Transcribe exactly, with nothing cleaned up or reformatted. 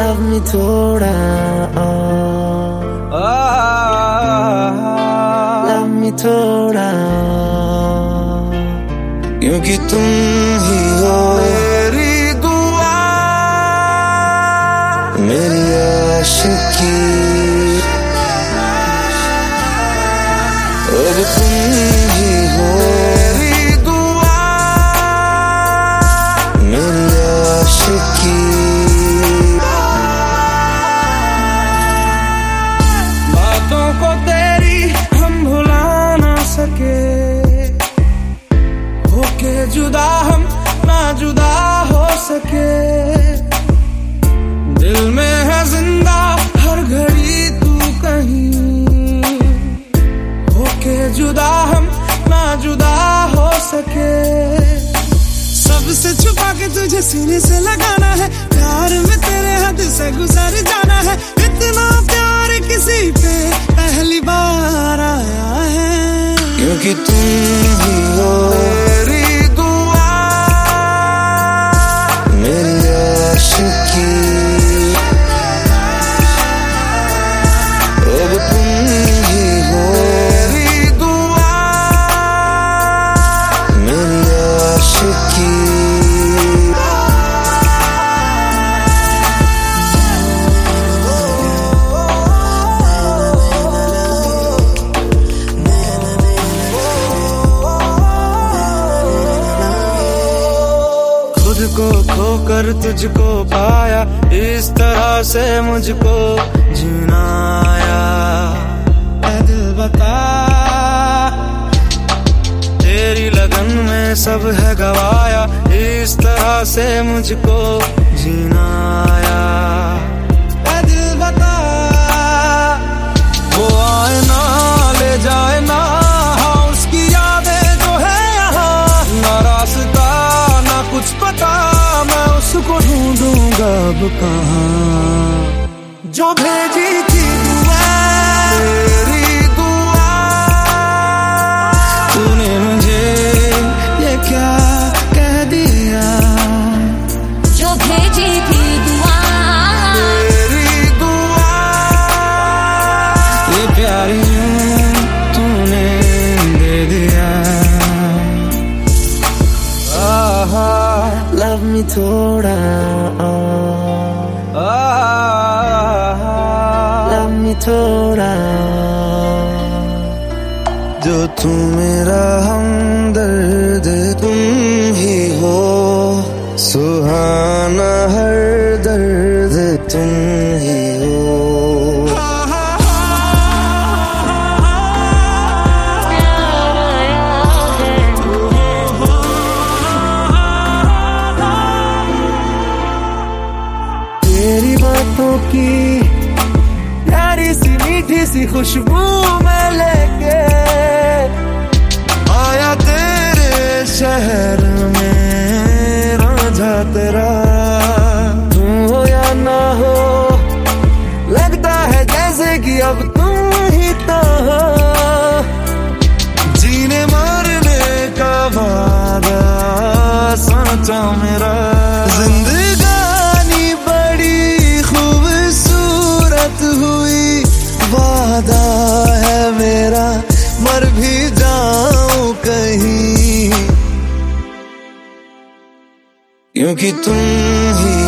love me थोड़ा love me थोड़ा, क्योंकि तुम ही हो मेरी दुआ, मेरी आशिकी, अब तुम ही हो मेरी दुआ, मेरी आशिकी। बातों को तेरी हम भुला ना सके, होके जुदा हम ना जुदा हो सके, दिल में है जिंदा हर घड़ी तू कहीं, होके जुदा हम ना जुदा हो सके। सबसे छुपा के तुझे सीने से लगाना है, प्यार में तेरे हद से गुजर जाना है, इतना प्यार किसी पे पहली बार आया है, क्योंकि तुम ही हो मेरी दुआ, मेरी आशिकी, अब तुम ही हो मेरी दुआ, मेरी आशिकी। खुद को खोकर तुझको पाया, इस तरह से मुझको जीना आया, ऐ दिल बता तेरी लगन में सब है गवाया, इस तरह से मुझको जीना आया, ऐ दिल बता वो आए ना ले जाए ना, हाँ उसकी यादें जो है यहाँ, ना रास्ता ना कुछ पता, मैं उसको ढूंढूंगा अब कहाँ, जो भेजी थी दुआ मेरी दुआ, तूने मुझे ये क्या कह दिया, जो भेजी थी दुआ मेरी दुआ, ये प्यार यूं तूने दे दिया। आहा love me थोड़ा love me थोड़ा, जो तू मेरा हमदर्द, तुम ही हो सुहाना हर दर्द, तुम ही हो। तेरी बातों की प्यारी सी मीठी सी खुशबू में लेके आया तेरे शहर में रांझा तेरा, तू हो या ना हो लगता है जैसे कि अब तुम ही तो हो, जीने मरने का वादा साचा मेरा, जिंदगानी बड़ी खूबसूरत हुई, वादा है मेरा मर भी जाऊं कहीं, क्योंकि तुम ही